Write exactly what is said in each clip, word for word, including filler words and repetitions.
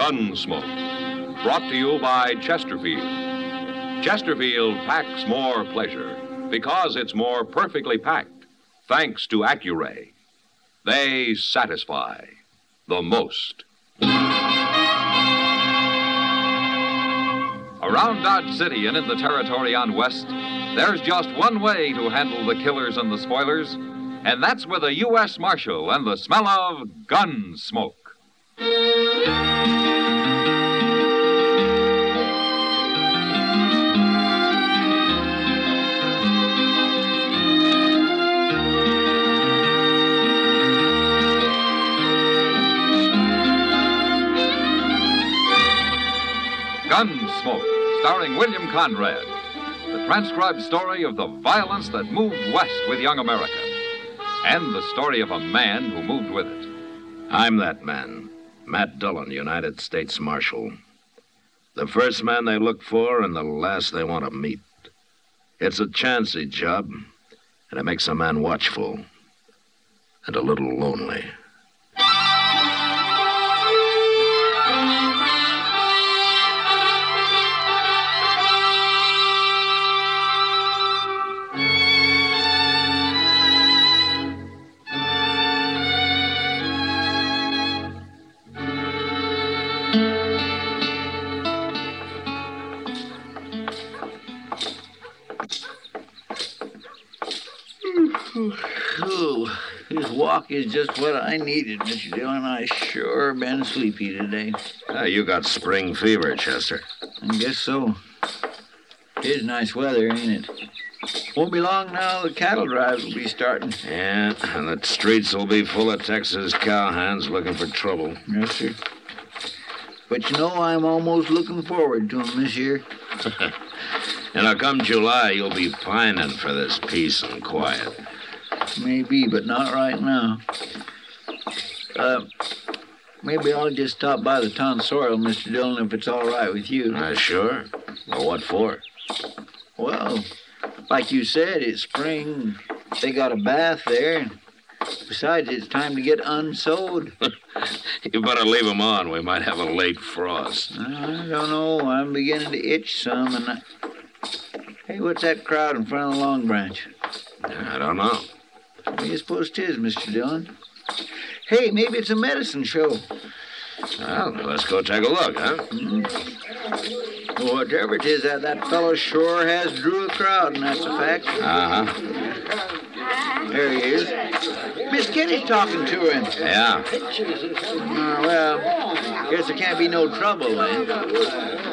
Gunsmoke. Brought to you by Chesterfield. Chesterfield packs more pleasure because it's more perfectly packed, thanks to Accuray. They satisfy the most. Around Dodge City and in the territory on West, there's just one way to handle the killers and the spoilers, and that's with a U S Marshal and the smell of Gunsmoke. Gunsmoke, starring William Conrad. The transcribed story of the violence that moved west with young America. And the story of a man who moved with it. I'm that man, Matt Dillon, United States Marshal. The first man they look for and the last they want to meet. It's a chancy job, and it makes a man watchful and a little lonely. Oh, this walk is just what I needed, Mister Dillon. I sure been sleepy today. Uh, you got spring fever, Chester. I guess so. It is nice weather, ain't it? Won't be long now the cattle drives will be starting. Yeah, and the streets will be full of Texas cowhands looking for trouble. Yes, sir. But you know, I'm almost looking forward to them this year. You know, come July, you'll be pining for this peace and quiet. Maybe, but not right now. Uh, maybe I'll just stop by the tonsorial, Mister Dillon, if it's all right with you. Uh, sure. Well, what for? Well, like you said, it's spring. They got a bath there. Besides, it's time to get unsewed. You better leave them on. We might have a late frost. I don't know. I'm beginning to itch some, and I... Hey, what's that crowd in front of the Long Branch? I don't know. What do you suppose it is, Mister Dillon? Hey, maybe it's a medicine show. Well, let's go take a look, huh? Mm-hmm. Well, whatever it is, that, that fellow sure has drew a crowd, and that's a fact. Uh-huh. There he is. Miss Kitty's talking to him. Yeah. Uh, well, guess there can't be no trouble, then.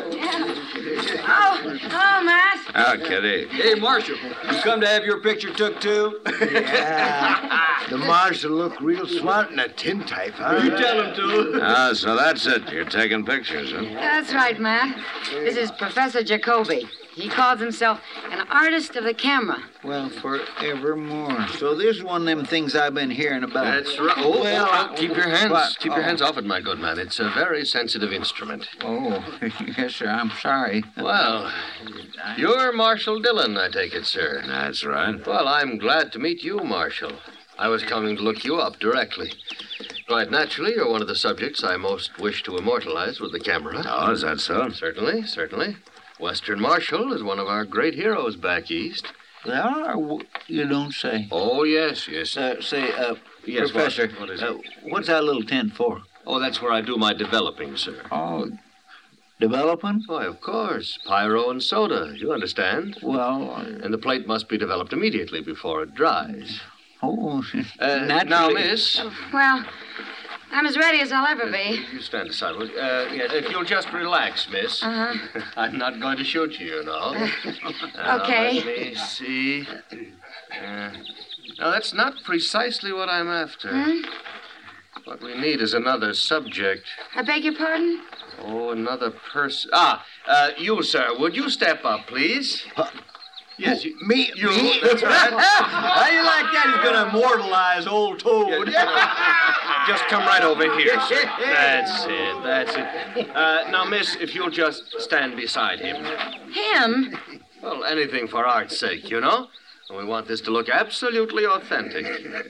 Oh, hello, Matt. Ah, Kitty. Hey, Marshal, you come to have your picture took, too? Yeah. The Marshal look real smart in a tintype, huh? You tell him to. Ah, so that's it. You're taking pictures, huh? That's right, Matt. This is Professor Jacoby. He calls himself an artist of the camera. Well, forevermore. So this is one of them things I've been hearing about. That's right. Oh, well, oh, oh, keep your hands, what? keep your Oh. hands off it, my good man. It's a very sensitive instrument. Oh, yes, sir. I'm sorry. Well, you're Marshal Dillon, I take it, sir. That's right. Well, I'm glad to meet you, Marshal. I was coming to look you up directly. Quite naturally, you're one of the subjects I most wish to immortalize with the camera. Oh, is that so? Certainly, certainly. Western Marshal is one of our great heroes back east. They are? You don't say. Oh, yes, yes. Uh, say, uh, Yes, Professor, what- what is uh, it? what's that little tent for? Oh, that's where I do my developing, sir. Oh, developing? Why, of course. Pyro and soda, you understand? Well, uh, And the plate must be developed immediately before it dries. oh, Uh, naturally. now, miss, Well, I'm as ready as I'll ever be. you stand aside. will you? Uh, yeah, if you'll just relax, miss. Uh-huh. I'm not going to shoot you, you know. Now, Okay. Let me see. Uh, now, that's not precisely what I'm after. Hmm? What we need is another subject. I beg your pardon? Oh, another person. Ah, uh, you, sir. Would you step up, please? Yes, you. Me? You. Me? That's right. How you like that? He's going to immortalize old Toad. Just come right over here, sir. That's it. That's it. Uh, now, miss, if you'll just stand beside him. Him? Well, anything for art's sake, you know. And we want this to look absolutely authentic.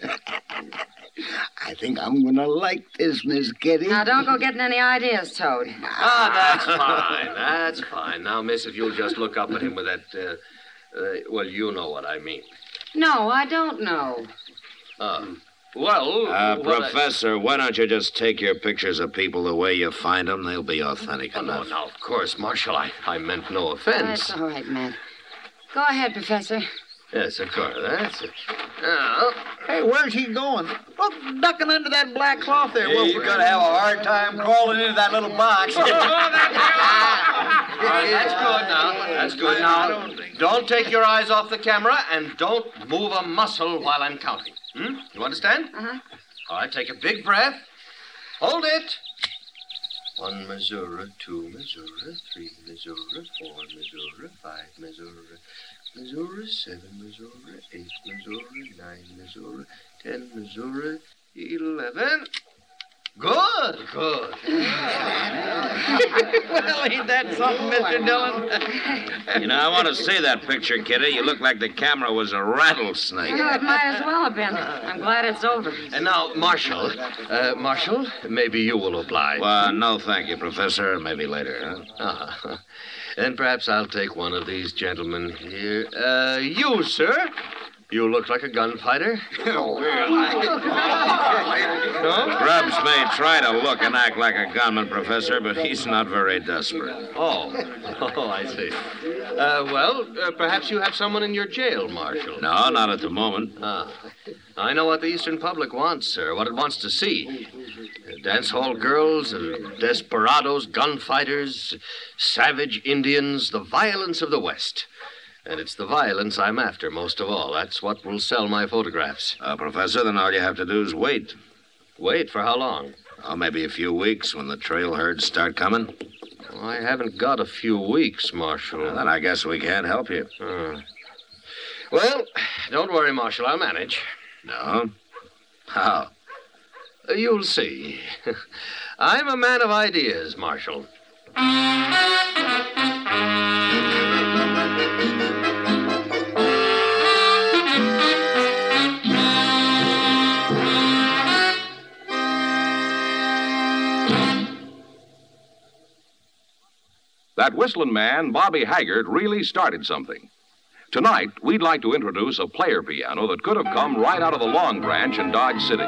I think I'm gonna like this, Miss Kitty. Now, don't go getting any ideas, Toad. Ah, that's fine. That's fine. Now, miss, if you'll just look up at him with that, uh, uh, well, you know what I mean. No, I don't know. Uh, well... Uh, what Professor, I... why don't you just take your pictures of people the way you find them? They'll be authentic oh, enough. No, no, of course, Marshal. I, I meant no offense. That's all right, man. Go ahead, Professor. Yes, of course. That's it. Now... Hey, where's he going? Look, ducking under that black cloth there. Well, you're going to have a hard time crawling into that little box. Oh, that's good now. That's good now. Don't take your eyes off the camera and don't move a muscle while I'm counting. Hmm? You understand? Uh-huh. All right, take a big breath. Hold it. One Missouri, two Missouri, three Missouri, four Missouri, five Missouri, Missouri, seven Missouri, eight Missouri, nine Missouri, ten Missouri, eleven. Good, good. Well, ain't that something, Mister Dillon? You know, I want to see that picture, Kitty. You look like the camera was a rattlesnake. Well, it might as well have been. I'm glad it's over. And now, Marshal, uh, Marshal, maybe you will oblige. Well, no, thank you, Professor. Maybe later, huh? Uh-huh. Then perhaps I'll take one of these gentlemen here. Uh, you, sir. You look like a gunfighter. No? Grubbs may try to look and act like a gunman, Professor, but he's not very desperate. Oh, oh, I see. Uh, well, uh, perhaps you have someone in your jail, Marshal. No, not at the moment. Ah, I know what the Eastern public wants, sir, what it wants to see. Uh, dance hall girls and desperados, gunfighters, savage Indians, the violence of the West. And it's the violence I'm after most of all. That's what will sell my photographs. Uh, Professor, then all you have to do is wait. Wait for how long? Oh, maybe a few weeks when the trail herds start coming. Well, I haven't got a few weeks, Marshal. Well, then I guess we can't help you. Uh, well, don't worry, Marshal. I'll manage. No? How? Uh, you'll see. I'm a man of ideas, Marshal. That whistling man, Bobby Haggart, really started something. Tonight, we'd like to introduce a player piano that could have come right out of the Long Branch in Dodge City.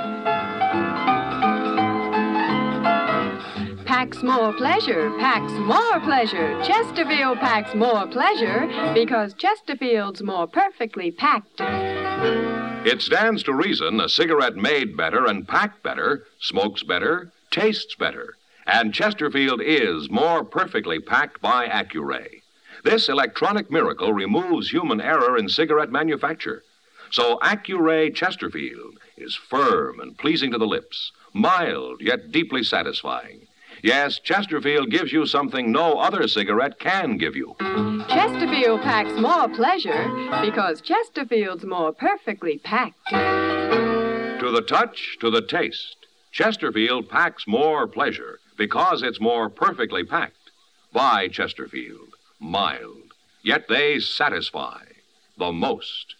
Packs more pleasure, packs more pleasure. Chesterfield packs more pleasure because Chesterfield's more perfectly packed. It stands to reason a cigarette made better and packed better, smokes better, tastes better. And Chesterfield is more perfectly packed by Accuray. This electronic miracle removes human error in cigarette manufacture. So Accuray Chesterfield is firm and pleasing to the lips, mild yet deeply satisfying. Yes, Chesterfield gives you something no other cigarette can give you. Chesterfield packs more pleasure because Chesterfield's more perfectly packed. To the touch, to the taste, Chesterfield packs more pleasure because it's more perfectly packed. By Chesterfield, mild, yet they satisfy the most.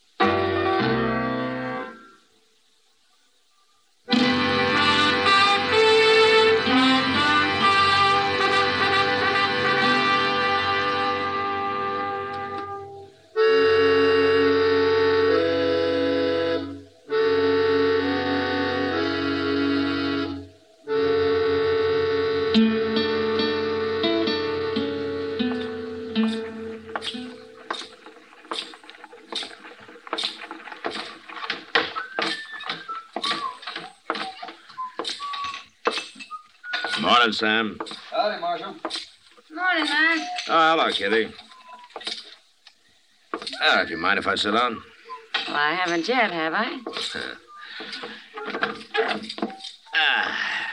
Morning, Sam. Howdy, Marshal. Morning, man. Oh, hello, Kitty. Ah, do you mind if I sit down? Well, I haven't yet, have I? Ah.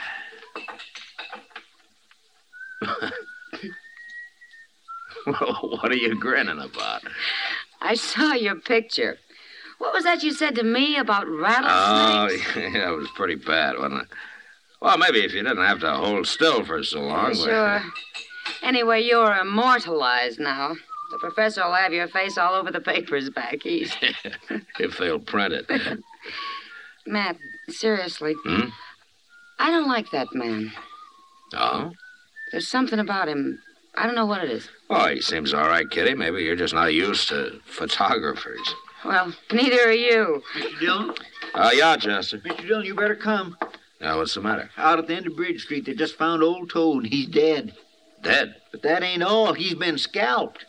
Well, what are you grinning about? I saw your picture. What was that you said to me about Oh, rattlesnakes? yeah, it was pretty bad, wasn't it? Well, maybe if you didn't have to hold still for so long. Sure. Anyway, you're immortalized now. The professor will have your face all over the papers back east. If they'll print it. Matt, seriously. Hmm? I don't like that man. Oh? There's something about him. I don't know what it is. Oh, he seems all right, Kitty. Maybe you're just not used to photographers. Well, neither are you. Mister Dillon? Uh, yeah, Chester. Mister Dillon, you better come. Now, what's the matter? Out at the end of Bridge Street, they just found old Toad, and he's dead. Dead? But that ain't all. He's been scalped.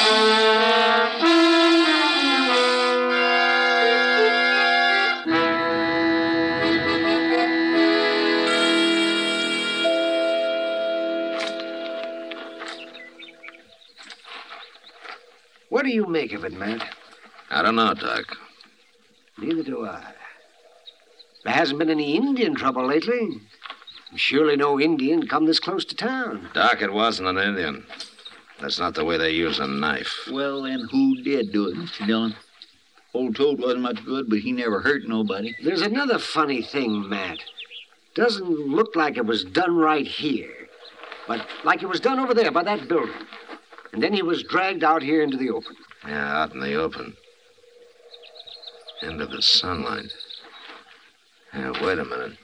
What do you make of it, Matt? I don't know, Doc. Neither do I. There hasn't been any Indian trouble lately. Surely no Indian come this close to town. Doc, it wasn't an Indian. That's not the way they use a knife. Well, then who did do it, Mister Dillon? Old Toad wasn't much good, but he never hurt nobody. There's another funny thing, Matt. Doesn't look like it was done right here, but like it was done over there by that building. And then he was dragged out here into the open. Yeah, out in the open. Into the sunlight. Yeah, wait a minute.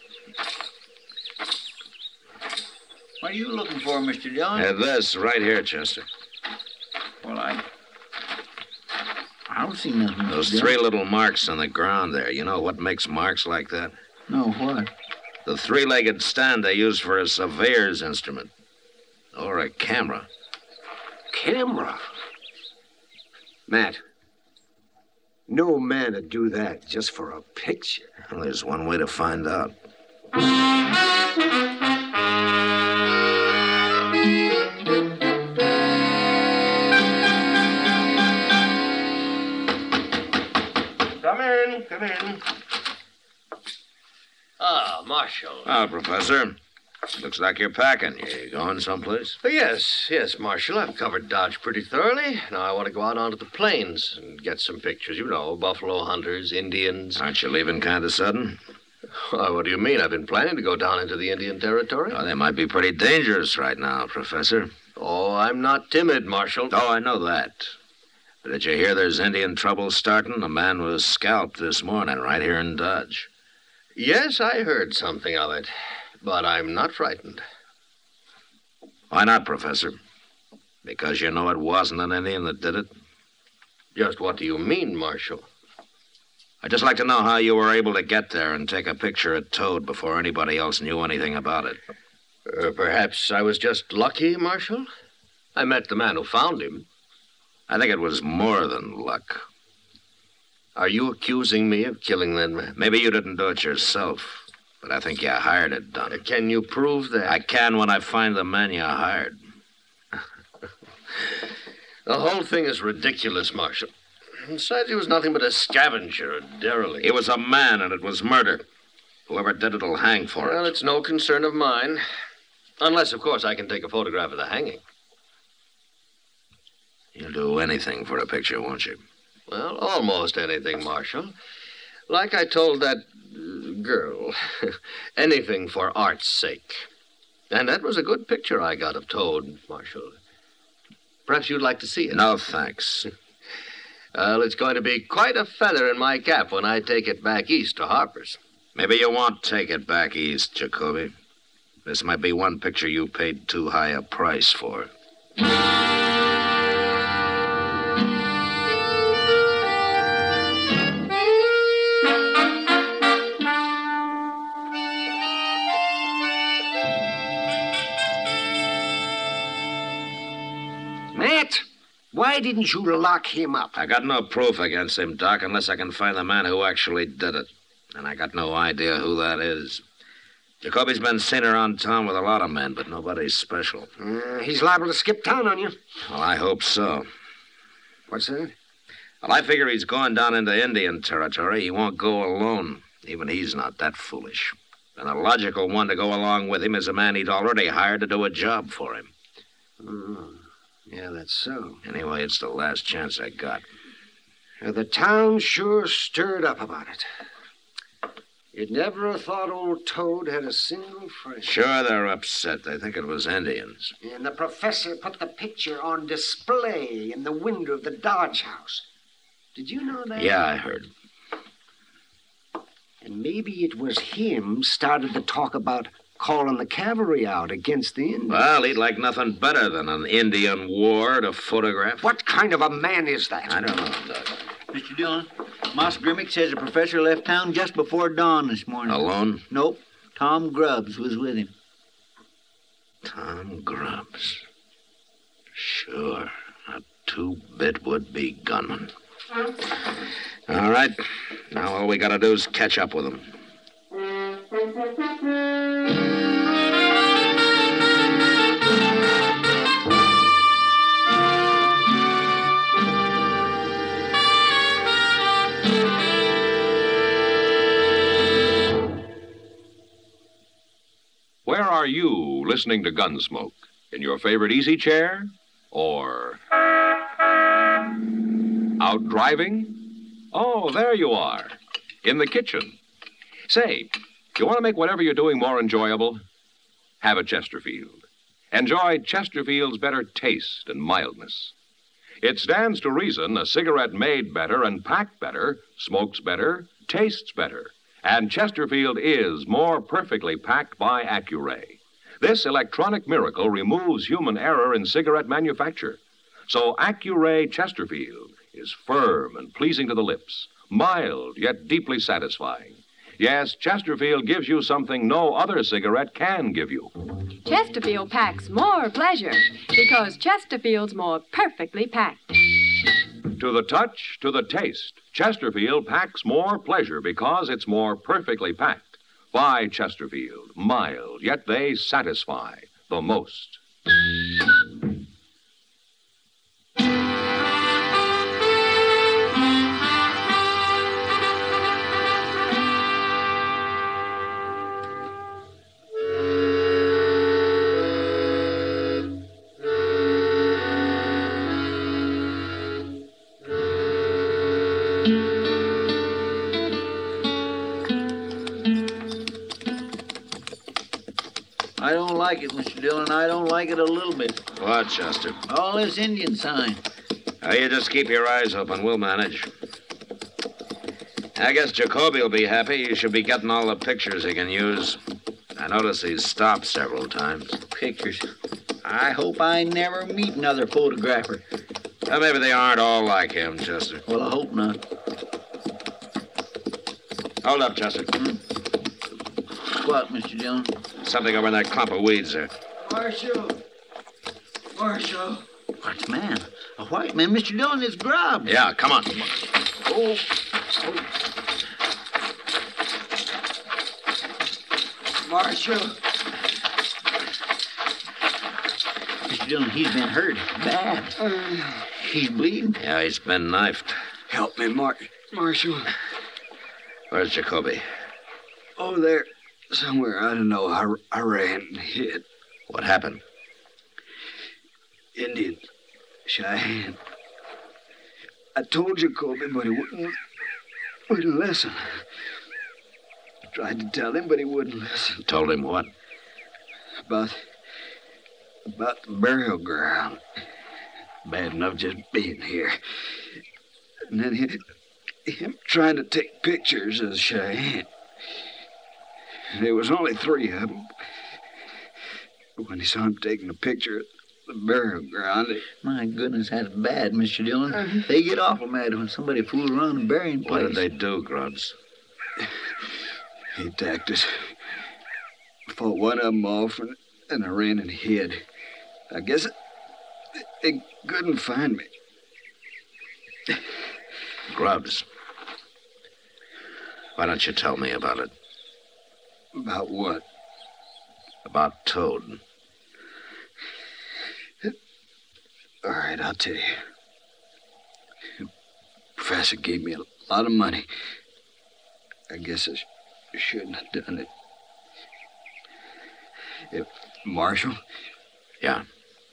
What are you looking for, Mister Dillon? Yeah, this right here, Chester. Well, I... I don't see nothing. Those Mister three Dillon. little marks on the ground there. You know what makes marks like that? No, what? The three-legged stand they use for a surveyor's instrument. Or a camera. Camera? Matt, no man would do that just for a picture. Well, there's one way to find out. Come in, come in. Ah, Marshal. Oh, Professor. Looks like you're packing. You going someplace? Uh, yes, yes, Marshal. I've covered Dodge pretty thoroughly. Now I want to go out onto the plains and get some pictures. You know, buffalo hunters, Indians. Aren't you leaving kind of sudden? Oh, what do you mean? I've been planning to go down into the Indian territory. Oh, they might be pretty dangerous right now, Professor. Oh, I'm not timid, Marshal. Oh, I know that. But did you hear there's Indian trouble starting? A man was scalped this morning right here in Dodge. Yes, I heard something of it. But I'm not frightened. Why not, Professor? Because you know it wasn't an Indian that did it? Just what do you mean, Marshal? I'd just like to know how you were able to get there and take a picture of Toad before anybody else knew anything about it. Uh, perhaps I was just lucky, Marshal? I met the man who found him. I think it was more than luck. Are you accusing me of killing that man? Maybe you didn't do it yourself. But I think you hired it done. Uh, can you prove that? I can when I find the man you hired. The whole thing is ridiculous, Marshal. Besides, he was nothing but a scavenger, a derelict. He was a man, and it was murder. Whoever did it will hang for Well, it. it's no concern of mine. Unless, of course, I can take a photograph of the hanging. You'll do anything for a picture, won't you? Well, almost anything, Marshal. Like I told that uh, girl, anything for art's sake. And that was a good picture I got of Toad, Marshal. Perhaps you'd like to see it. No, thanks. Well, it's going to be quite a feather in my cap when I take it back east to Harper's. Maybe you won't take it back east, Jacoby. This might be one picture you paid too high a price for. Matt, why didn't you lock him up? I got no proof against him, Doc, unless I can find the man who actually did it. And I got no idea who that is. Jacoby's been seen around town with a lot of men, but nobody's special. Uh, he's liable to skip town on you. Well, I hope so. What's that? Well, I figure he's going down into Indian territory. He won't go alone. Even he's not that foolish. And the logical one to go along with him is a man he'd already hired to do a job for him. Oh, yeah, that's so. Anyway, it's the last chance I got. Uh, the town sure stirred up about it. You'd never have thought old Toad had a single friend. Sure, they're upset. They think it was Indians. And the professor put the picture on display in the window of the Dodge House. Did you know that? Yeah, I heard. And maybe it was him started to talk about calling the cavalry out against the Indians. Well, he'd like nothing better than an Indian war to photograph. What kind of a man is that? I don't know, Doug. Mister Dillon, Moss Grimmick says the professor left town just before dawn this morning. Alone? Nope. Tom Grubbs was with him. Tom Grubbs. Sure. A two-bit would-be gunman. All right. Now all we gotta do is catch up with him. Where are you listening to Gunsmoke? In your favorite easy chair? Or out driving? Oh, there you are. In the kitchen. Say, you want to make whatever you're doing more enjoyable? Have a Chesterfield. Enjoy Chesterfield's better taste and mildness. It stands to reason a cigarette made better and packed better, smokes better, tastes better. And Chesterfield is more perfectly packed by Accuray. This electronic miracle removes human error in cigarette manufacture. So Accuray Chesterfield is firm and pleasing to the lips, mild yet deeply satisfying. Yes, Chesterfield gives you something no other cigarette can give you. Chesterfield packs more pleasure because Chesterfield's more perfectly packed. To the touch, to the taste, Chesterfield packs more pleasure because it's more perfectly packed. By Chesterfield, mild, yet they satisfy the most. I don't like it, Mister Dillon. I don't like it a little bit. What, Chester? All this Indian sign. Now, you just keep your eyes open. We'll manage. I guess Jacoby will be happy. You should be getting all the pictures he can use. I notice he's stopped several times. Pictures. I hope I never meet another photographer. Well, maybe they aren't all like him, Chester. Well, I hope not. Hold up, Chester. Hmm? What, Mister Dillon? Something over in that clump of weeds there. Marshal. Marshal. What's the man? A white man, Mister Dillon, is Grubbs. Yeah, come on. Oh. oh. Marshal. Mister Dillon, he's been hurt bad. Uh, he's bleeding. Yeah, he's been knifed. Help me, Mar- Marshal. Where's Jacoby? Oh, there. Somewhere, I don't know. I, I ran and hid. What happened? Indian. Cheyenne. I told Jacoby, but he wouldn't, wouldn't listen. I tried to tell him, but he wouldn't listen. Told him what? About, about the burial ground. Bad enough just being here. And then he, him trying to take pictures of Cheyenne. There was only three of them. When he saw him taking a picture at the burial ground, he... My goodness, that's bad, Mister Dillon. Uh-huh. They get awful mad when somebody fools around the burying place. What did they do, Grubbs? He attacked us. Fought one of them off, and, and I ran and hid. I guess they couldn't find me. Grubbs, why don't you tell me about it? About what? About Toad. All right, I'll tell you. The professor gave me a lot of money. I guess I sh- shouldn't have done it. If Marshal? Yeah.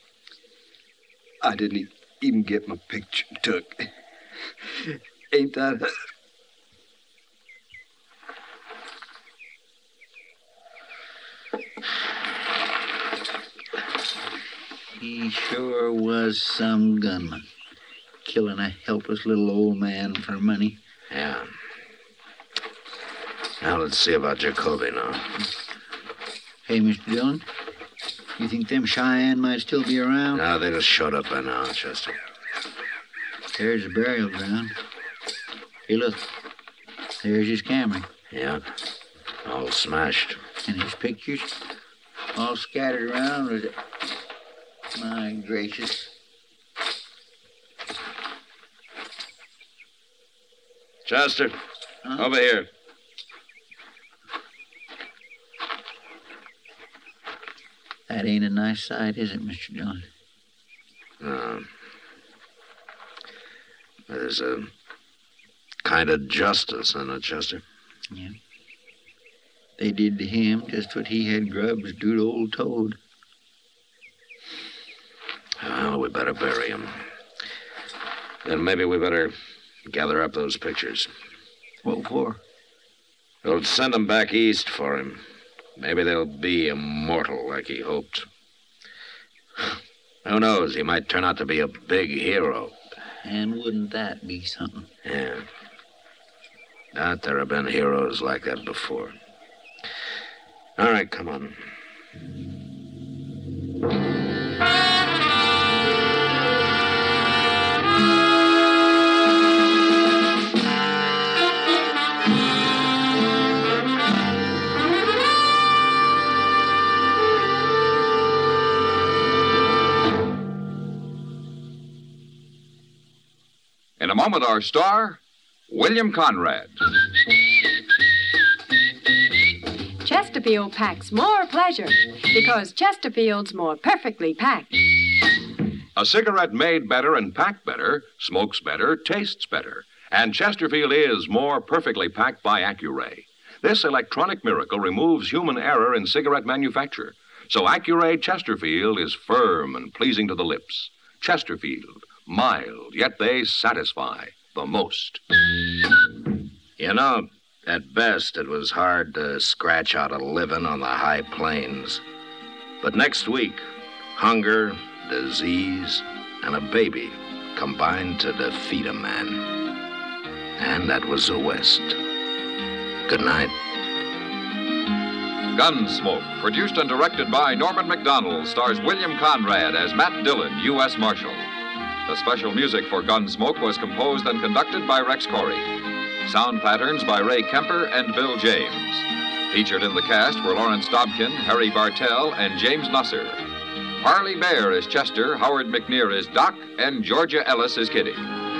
I didn't e- even get my picture took. Ain't that... He sure was some gunman. Killing a helpless little old man for money. Yeah. Now let's see about Jacoby now. Hey, Mister Dillon, you think them Cheyenne might still be around? No, they just showed up by now, Chester. There's the burial ground. Hey, look. There's his camera. Yeah. All smashed. And his pictures all scattered around with it. My gracious. Chester, Huh? over here. That ain't a nice sight, is it, Mister Dillon? No. There's a kind of justice in it, Chester. Yeah. They did to him just what he had Grubbs do to old Toad. Well, we better bury him. Then maybe we better gather up those pictures. What for? We'll send them back east for him. Maybe they'll be immortal like he hoped. Who knows? He might turn out to be a big hero. And wouldn't that be something? Yeah. Not there have been heroes like that before. All right, come on. In a moment, our star, William Conrad. Chesterfield packs more pleasure because Chesterfield's more perfectly packed. A cigarette made better and packed better, smokes better, tastes better. And Chesterfield is more perfectly packed by Accuray. This electronic miracle removes human error in cigarette manufacture. So Accuray Chesterfield is firm and pleasing to the lips. Chesterfield, mild, yet they satisfy the most. You know, at best, it was hard to scratch out a living on the high plains. But next week, hunger, disease, and a baby combined to defeat a man. And that was the West. Good night. Gunsmoke, produced and directed by Norman Macdonald, stars William Conrad as Matt Dillon, U S Marshal. The special music for Gunsmoke was composed and conducted by Rex Corey. Sound patterns by Ray Kemper and Bill James. Featured in the cast were Lawrence Dobkin, Harry Bartell, and James Nusser. Harley Bear is Chester, Howard McNear is Doc, and Georgia Ellis is Kitty.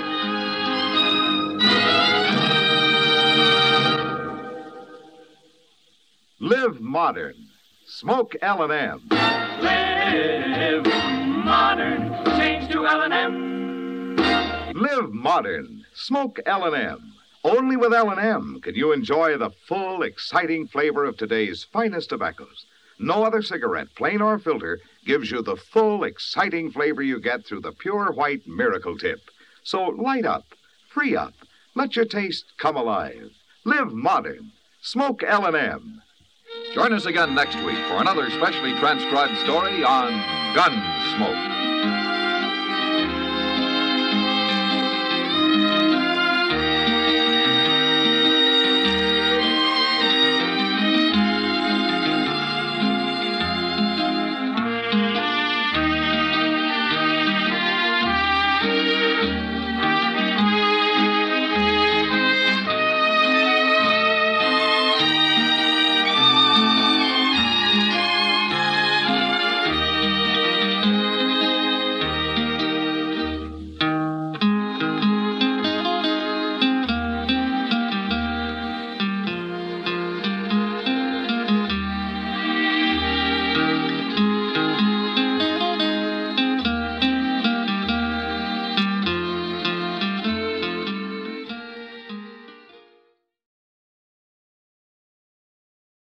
Live modern. Smoke L and M. Live modern. Change to L and M. Live modern. Smoke L and M. Only with L and M can you enjoy the full, exciting flavor of today's finest tobaccos. No other cigarette, plain or filter, gives you the full, exciting flavor you get through the pure white Miracle Tip. So light up, free up, let your taste come alive. Live modern. Smoke L and M. Join us again next week for another specially transcribed story on Gunsmoke.